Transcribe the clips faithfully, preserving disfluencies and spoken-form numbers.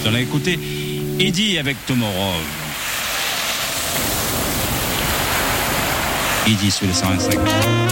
On a écouté Eddie avec Tomorrow. Eddie sur le cent vingt-cinq. Girl,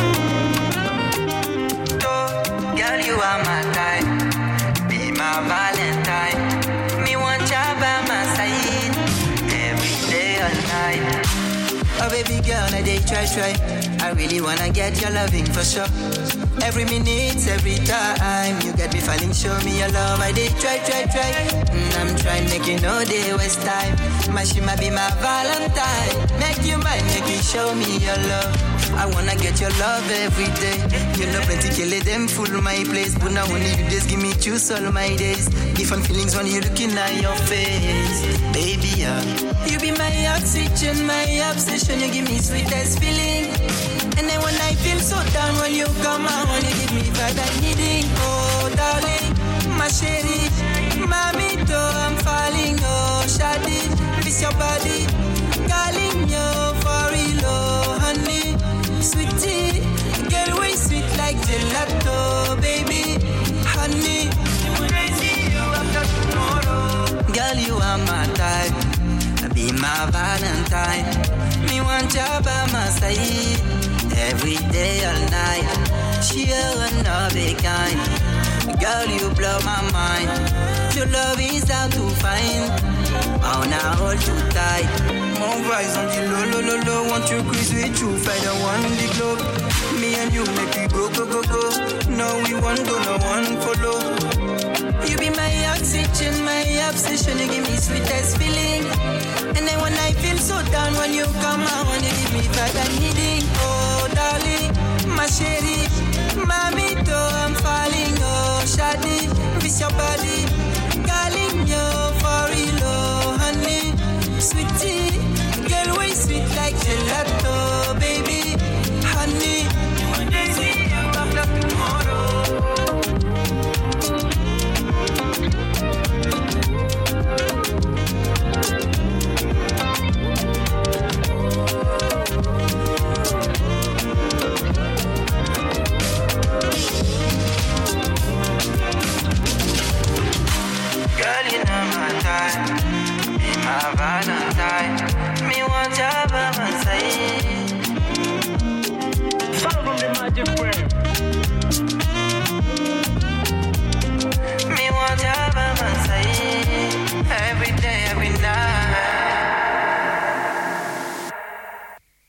you are my type. Be my Valentine. Me want you by my side. Every day and night. Oh baby girl, I did try, try. I really wanna get your loving for sure. Every minute, every time. You get me falling, show me your love. I did try, try, try. Mm, I'm trying, make you know they waste time. My shima be my Valentine. Make you mine, make you show me your love. I wanna get your love every day. You know plenty kill them full my place. But now only you just give me juice all my days. Different feelings when you looking at your face. Baby, yeah. You be my oxygen, my obsession. You give me sweetest feeling. And then when I feel so down, when you come out, when you give me vibe I'm needing. Oh, darling, my chérie, mamito, I'm falling. Oh, shawty, miss your body, calling you for real, oh, honey, sweetie, girl, we sweet like gelato, baby, honey, crazy you after tomorrow. Girl, you are my type, be my Valentine. Me want you by my side. Every day, all night, she another kind. Girl, you blow my mind. Your love is out to find. Oh, now hold you tight. More vibes on the low, low, low, low. Want you cruise with you, fight the one the globe. Me and you make it go, go, go, go. No, we want go, no one follow. You be my oxygen, my obsession. You give me sweetest feeling. And then when I feel so down, when you come out, when you give me vibe I'm needing. Oh, darling, my chérie, mamito, I'm falling. Oh, shawty, miss your body, calling you